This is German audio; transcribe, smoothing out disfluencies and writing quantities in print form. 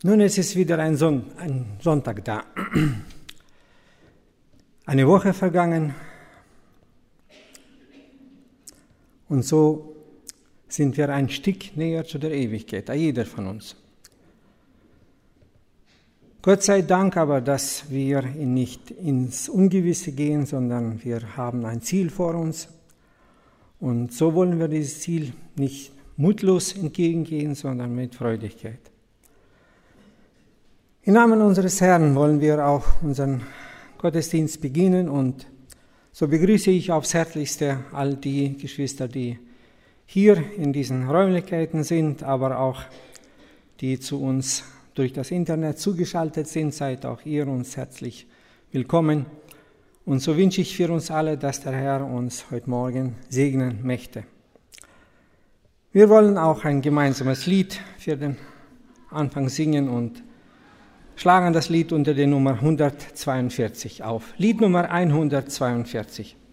Nun, es ist wieder ein Sonntag da. Eine Woche vergangen. Und so sind wir ein Stück näher zu der Ewigkeit, jeder von uns. Gott sei Dank aber, dass wir nicht ins Ungewisse gehen, sondern wir haben ein Ziel vor uns. Und so wollen wir dieses Ziel nicht mutlos entgegengehen, sondern mit Freudigkeit. Im Namen unseres Herrn wollen wir auch unseren Gottesdienst beginnen und so begrüße ich aufs Herzlichste all die Geschwister, die hier in diesen Räumlichkeiten sind, aber auch die zu uns durch das Internet zugeschaltet sind. Seid auch ihr uns herzlich willkommen. Und so wünsche ich für uns alle, dass der Herr uns heute Morgen segnen möchte. Wir wollen auch ein gemeinsames Lied für den Anfang singen und schlagen das Lied unter der Nummer 142 auf. Lied Nummer 142.